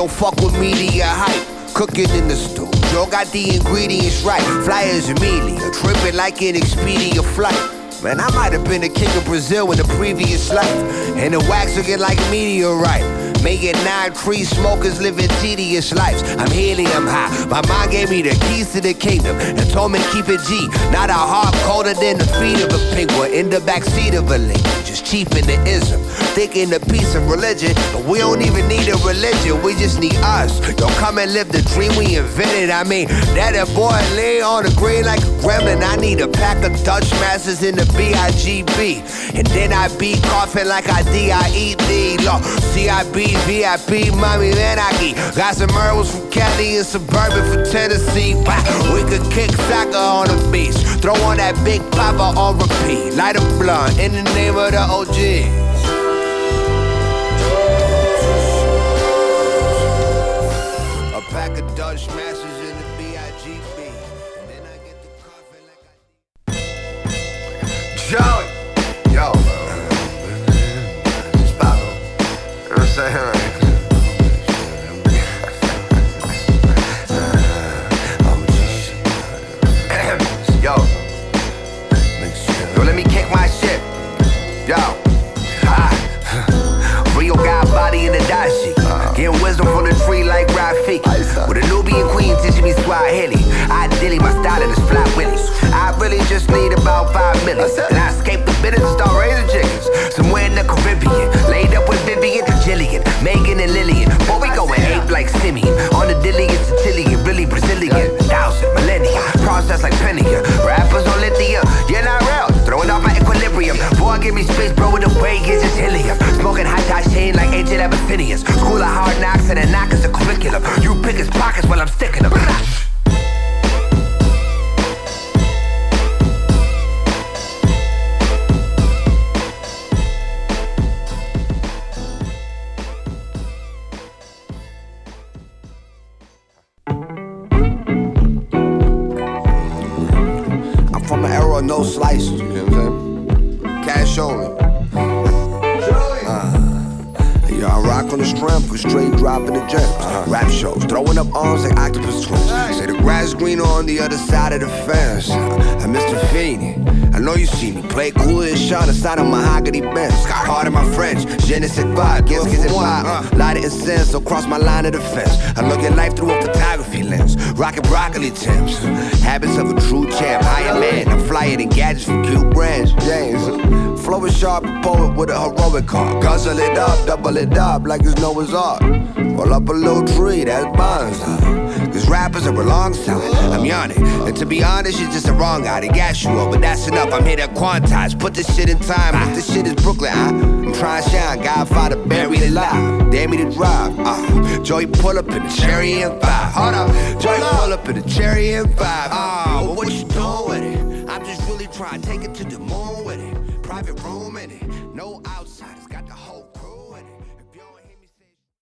don't fuck with media hype. Cooking in the stew, Joe got the ingredients right. Flyers Amelia, tripping like an Expedia flight. Man, I might have been the king of Brazil in the previous life. And the wax looking like meteorite. Making 9 tree smokers living tedious lives. I'm helium high. My mind gave me the keys to the kingdom and told me to keep it G. Not a heart colder than the feet of a penguin in the backseat of a Lincoln. Just cheaping the ism, thinking the peace of religion. But we don't even need a religion, we just need us. Don't come and live the dream we invented. I mean, that boy lay on the green like a gremlin. I need a pack of Dutch Masters in the BIGB. And then I be coughing like I DIED. Law, CIB, VIP, mommy, man, I get. Got some herbals from Cali and suburban from Tennessee. We could kick soccer on the beach. Throw on that Big Papa on repeat. Light a blunt in the name of the OG. A pack of Dutch Masters in the BIGB. And then I get the coffee like I Joey! Yo, it's Pablo. You know what I'm saying? Yo, let me kick my shit. Yo, Rio got body in the dashi. Getting wisdom from the tree like Rafiki. With a Nubian queen teaching me Swahili. I dilly my style is flat willy. I really just need about 5 minutes. And I escape the bitters and start raising chickens. Somewhere in the Caribbean. Laid up with Vivian, Jillian, Megan and Lillian. Boy, we going ape like Simeon. On the dilly, it's Sicilian, really Brazilian. 1,000 millennia, process like Penia. Rappers on lithium, you're not real. Throwing off my equilibrium. Boy, give me space, bro, with the way is just helium. Smoking hot sheen like Agent Abyssinians. School of hard knocks and a knock is the curriculum. You pick his pockets while I'm sticking them. I'm from an era of no slices, you know what I'm saying? Cash only. I rock on the strength, with straight dropping the gems. Rap shows, throwing up arms like octopus twins. Say the grass is greener on the other side of the fence. I'm Mr. Feeney, I know you see me. Play cooler and shine inside of mahogany bench. Got hard in my French, je ne sais pas, qu'est-ce que c'est pas. Light of incense, don't cross my line of defense. I look at life through a photography lens. Rockin' broccoli tips. Habits of a true champ, higher man. I'm flyer than gadgets from Q Branch. James, flow is sharp, a poet with a heroic heart. Guzzle it up, double it up like it's Noah's Ark. Roll up a little tree, that's bonsai. Cause rappers are alongside, I'm yawning. And to be honest, you're just the wrong guy to gas you up. But that's enough, I'm here to quantize. Put this shit in time, if this shit is Brooklyn, I'm trying to shine, Godfather buried alive. Dare me to drive, Joey pull up in the cherry M5. Hold up, Joey pull up in the cherry M5. But what you doing with it? I'm just really trying to take it to the moon with it. Private room in it, no outside.